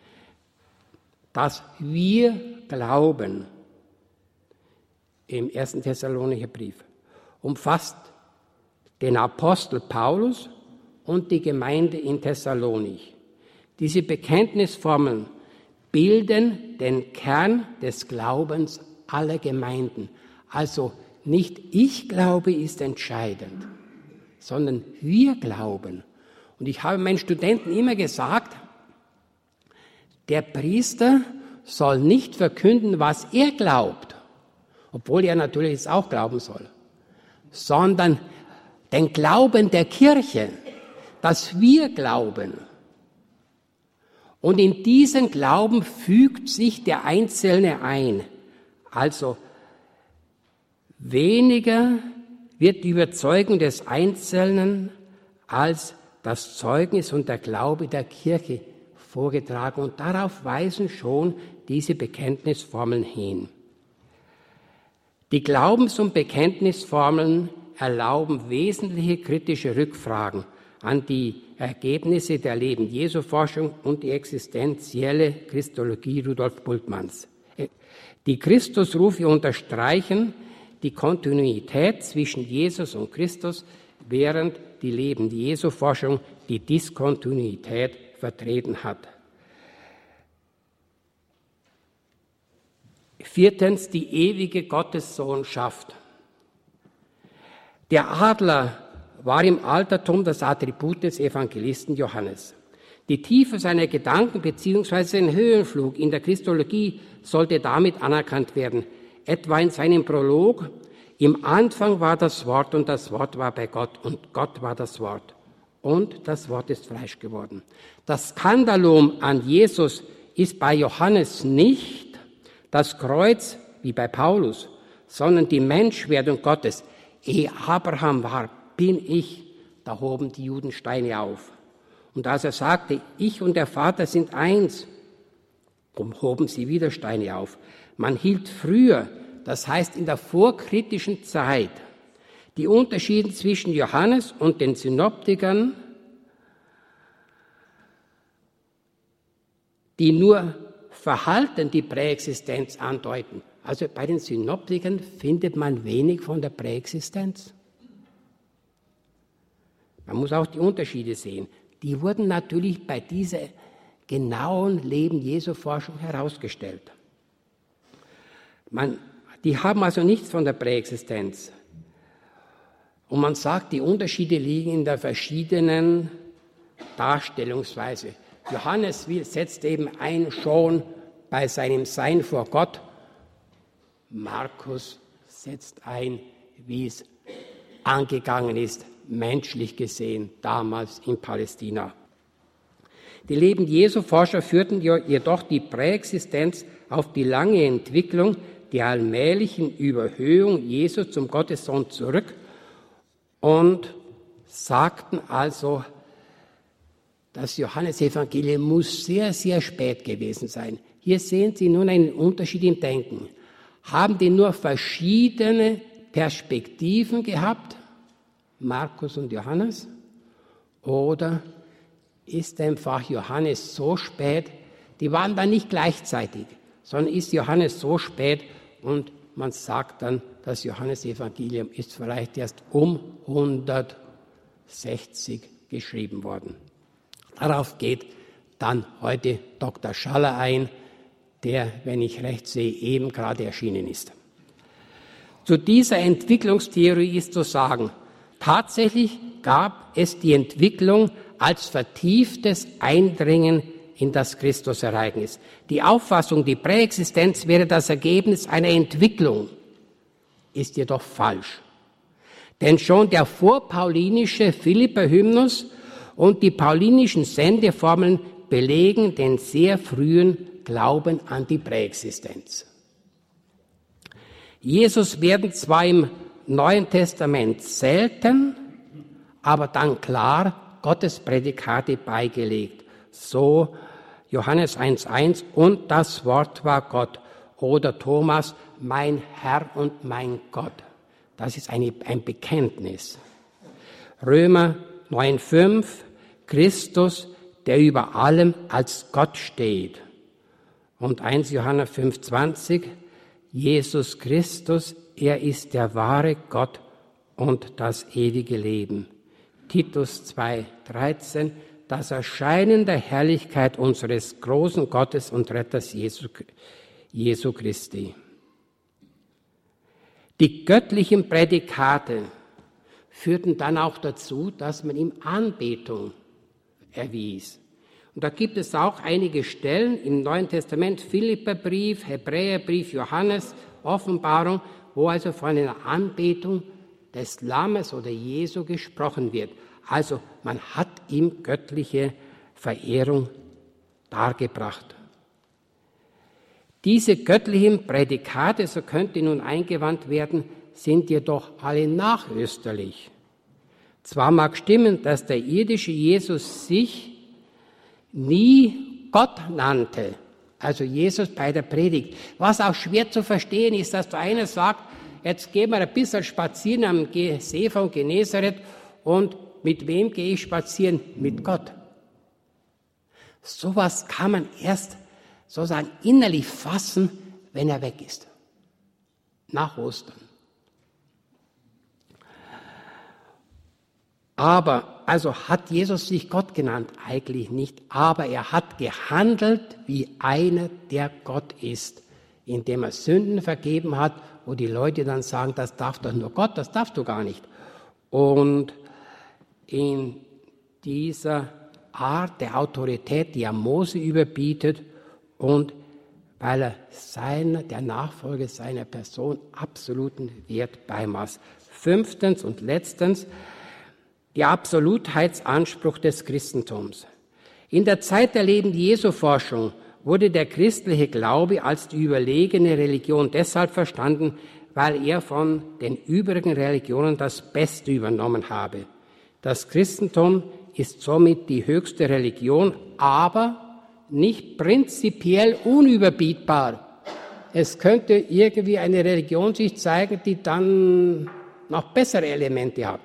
Dass wir glauben, im ersten Thessalonicher Brief, umfasst den Apostel Paulus und die Gemeinde in Thessalonich. Diese Bekenntnisformeln bilden den Kern des Glaubens aller Gemeinden. Also nicht ich glaube ist entscheidend, sondern wir glauben. Und ich habe meinen Studenten immer gesagt, der Priester soll nicht verkünden, was er glaubt, obwohl er natürlich es auch glauben soll, sondern den Glauben der Kirche, dass wir glauben. Und in diesen Glauben fügt sich der Einzelne ein. Also weniger wird die Überzeugung des Einzelnen als das Zeugnis und der Glaube der Kirche vorgetragen. Und darauf weisen schon diese Bekenntnisformeln hin. Die Glaubens- und Bekenntnisformeln erlauben wesentliche kritische Rückfragen an die Ergebnisse der Leben-Jesu-Forschung und die existenzielle Christologie Rudolf Bultmanns. Die Christusrufe unterstreichen die Kontinuität zwischen Jesus und Christus, während die Leben-Jesu-Forschung die Diskontinuität vertreten hat. Viertens, die ewige Gottessohnschaft. Der Adler war im Altertum das Attribut des Evangelisten Johannes. Die Tiefe seiner Gedanken bzw. sein Höhenflug in der Christologie sollte damit anerkannt werden, etwa in seinem Prolog: Im Anfang war das Wort und das Wort war bei Gott und Gott war das Wort und das Wort ist Fleisch geworden. Das Skandalum an Jesus ist bei Johannes nicht das Kreuz wie bei Paulus, sondern die Menschwerdung Gottes. Ehe Abraham war, bin ich, da hoben die Juden Steine auf. Und als er sagte, ich und der Vater sind eins, hoben sie wieder Steine auf. Man hielt früher, das heißt in der vorkritischen Zeit, die Unterschiede zwischen Johannes und den Synoptikern, die nur Verhalten die Präexistenz andeuten. Also bei den Synoptikern findet man wenig von der Präexistenz. Man muss auch die Unterschiede sehen. Die wurden natürlich bei dieser genauen Leben-Jesu-Forschung herausgestellt. Man, die haben also nichts von der Präexistenz. Und man sagt, die Unterschiede liegen in der verschiedenen Darstellungsweise. Johannes setzt eben ein schon bei seinem Sein vor Gott. Markus setzt ein, wie es angegangen ist, menschlich gesehen, damals in Palästina. Die Leben-Jesu-Forscher führten jedoch die Präexistenz auf die lange Entwicklung der allmählichen Überhöhung Jesu zum Gottessohn zurück und sagten also, das Johannesevangelium muss sehr, sehr spät gewesen sein. Hier sehen Sie nun einen Unterschied im Denken. Haben die nur verschiedene Perspektiven gehabt, Markus und Johannes? Oder ist einfach Johannes so spät, die waren dann nicht gleichzeitig, sondern ist Johannes so spät und man sagt dann, das Johannesevangelium ist vielleicht erst um hundertsechzig geschrieben worden. Darauf geht dann heute Doktor Schaller ein, der, wenn ich recht sehe, eben gerade erschienen ist. Zu dieser Entwicklungstheorie ist zu sagen, tatsächlich gab es die Entwicklung als vertieftes Eindringen in das Christusereignis. Die Auffassung, die Präexistenz wäre das Ergebnis einer Entwicklung, ist jedoch falsch. Denn schon der vorpaulinische Philipper-Hymnus und die paulinischen Sendeformeln belegen den sehr frühen Glauben an die Präexistenz. Jesus werden zwar im Neuen Testament selten, aber dann klar Gottes Prädikate beigelegt. So Johannes eins eins, und das Wort war Gott. Oder Thomas, mein Herr und mein Gott. Das ist eine, ein Bekenntnis. Römer neun fünf, Christus, der über allem als Gott steht. Und eins Johannes fünf zwanzig, Jesus Christus, er ist der wahre Gott und das ewige Leben. Titus zwei dreizehn, das Erscheinen der Herrlichkeit unseres großen Gottes und Retters Jesu, Jesu Christi. Die göttlichen Prädikate führten dann auch dazu, dass man ihm Anbetung erwies. Und da gibt es auch einige Stellen im Neuen Testament, Philipperbrief, Hebräerbrief, Johannes, Offenbarung, wo also von einer Anbetung des Lammes oder Jesu gesprochen wird. Also man hat ihm göttliche Verehrung dargebracht. Diese göttlichen Prädikate, so könnte nun eingewandt werden, sind jedoch alle nachösterlich. Zwar mag stimmen, dass der irdische Jesus sich nie Gott nannte, also Jesus bei der Predigt. Was auch schwer zu verstehen ist, dass der eine sagt, jetzt gehen wir ein bisschen spazieren am See von Genezareth und mit wem gehe ich spazieren? Mit Gott. Sowas kann man erst sozusagen innerlich fassen, wenn er weg ist. Nach Ostern. Aber, also hat Jesus sich Gott genannt? Eigentlich nicht. Aber er hat gehandelt wie einer, der Gott ist, indem er Sünden vergeben hat, wo die Leute dann sagen, das darf doch nur Gott, das darfst du gar nicht. Und in dieser Art der Autorität, die er Mose überbietet und weil er seiner, der Nachfolge seiner Person absoluten Wert beimaß. Fünftens und letztens, der Absolutheitsanspruch des Christentums. In der Zeit der lebenden Jesu-Forschung wurde der christliche Glaube als die überlegene Religion deshalb verstanden, weil er von den übrigen Religionen das Beste übernommen habe. Das Christentum ist somit die höchste Religion, aber nicht prinzipiell unüberbietbar. Es könnte irgendwie eine Religion sich zeigen, die dann noch bessere Elemente hat.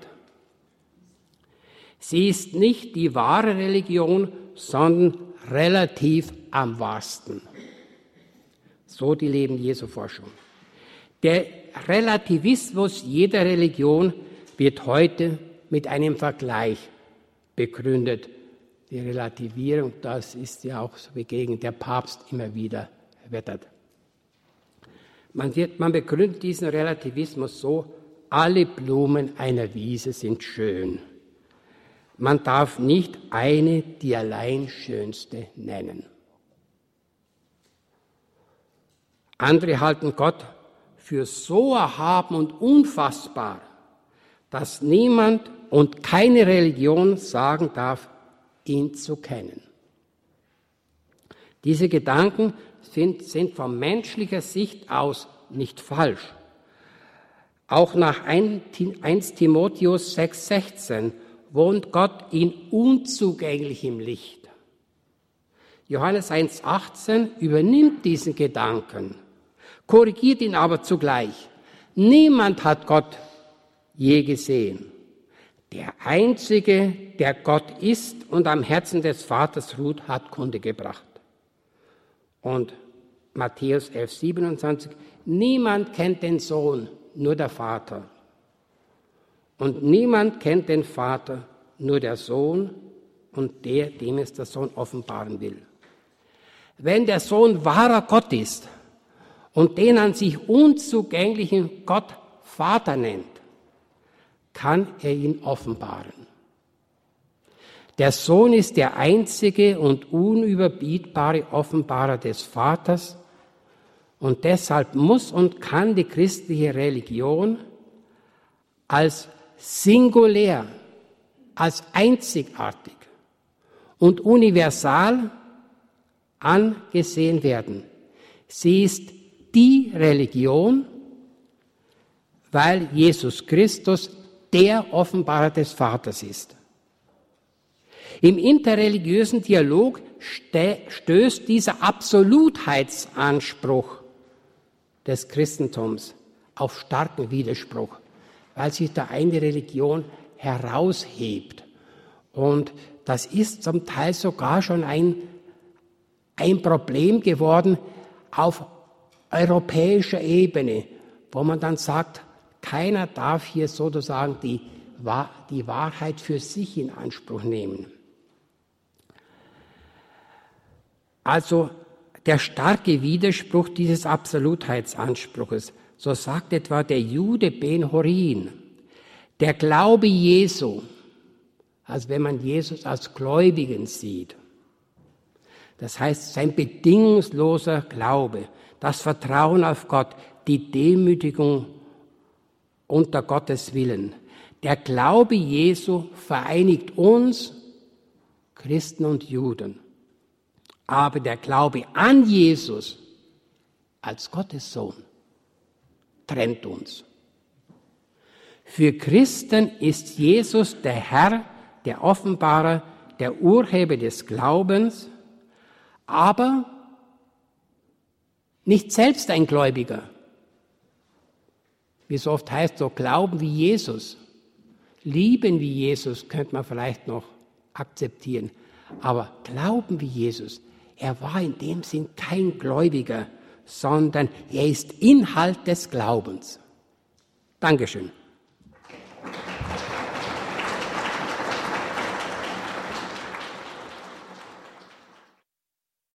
Sie ist nicht die wahre Religion, sondern relativ am wahrsten. So die Leben Jesu Forschung. Der Relativismus jeder Religion wird heute mit einem Vergleich begründet. Die Relativierung, das ist ja auch so, wie gegen der Papst immer wieder wettert. Man, wird, man begründet diesen Relativismus so, alle Blumen einer Wiese sind schön. Man darf nicht eine die allein schönste nennen. Andere halten Gott für so erhaben und unfassbar, dass niemand und keine Religion sagen darf, ihn zu kennen. Diese Gedanken sind, sind von menschlicher Sicht aus nicht falsch. Auch nach erster Timotheus sechs sechzehn wohnt Gott in unzugänglichem Licht. Johannes eins achtzehn übernimmt diesen Gedanken, korrigiert ihn aber zugleich. Niemand hat Gott je gesehen. Der Einzige, der Gott ist und am Herzen des Vaters ruht, hat Kunde gebracht. Und Matthäus elf siebenundzwanzig, niemand kennt den Sohn, nur der Vater. Und niemand kennt den Vater, nur der Sohn und der, dem es der Sohn offenbaren will. Wenn der Sohn wahrer Gott ist und den an sich unzugänglichen Gott Vater nennt, kann er ihn offenbaren. Der Sohn ist der einzige und unüberbietbare Offenbarer des Vaters und deshalb muss und kann die christliche Religion als singulär, als einzigartig und universal angesehen werden. Sie ist die Religion, weil Jesus Christus der Offenbarer des Vaters ist. Im interreligiösen Dialog stößt dieser Absolutheitsanspruch des Christentums auf starken Widerspruch, weil sich da eine Religion heraushebt. Und das ist zum Teil sogar schon ein, ein Problem geworden auf europäischer Ebene, wo man dann sagt, keiner darf hier sozusagen die, die Wahrheit für sich in Anspruch nehmen. also der starke Widerspruch dieses Absolutheitsanspruches. So sagt etwa der Jude Ben Horin, der Glaube Jesu, also wenn man Jesus als Gläubigen sieht, das heißt sein bedingungsloser Glaube, das Vertrauen auf Gott, die Demütigung unter Gottes Willen. Der Glaube Jesu vereinigt uns, Christen und Juden. Aber der Glaube an Jesus als Gottes Sohn trennt uns. Für Christen ist Jesus der Herr, der Offenbarer, der Urheber des Glaubens, aber nicht selbst ein Gläubiger. Wie es oft heißt, so glauben wie Jesus, lieben wie Jesus, könnte man vielleicht noch akzeptieren. Aber glauben wie Jesus, er war in dem Sinn kein Gläubiger, sondern er ist Inhalt des Glaubens. Dankeschön.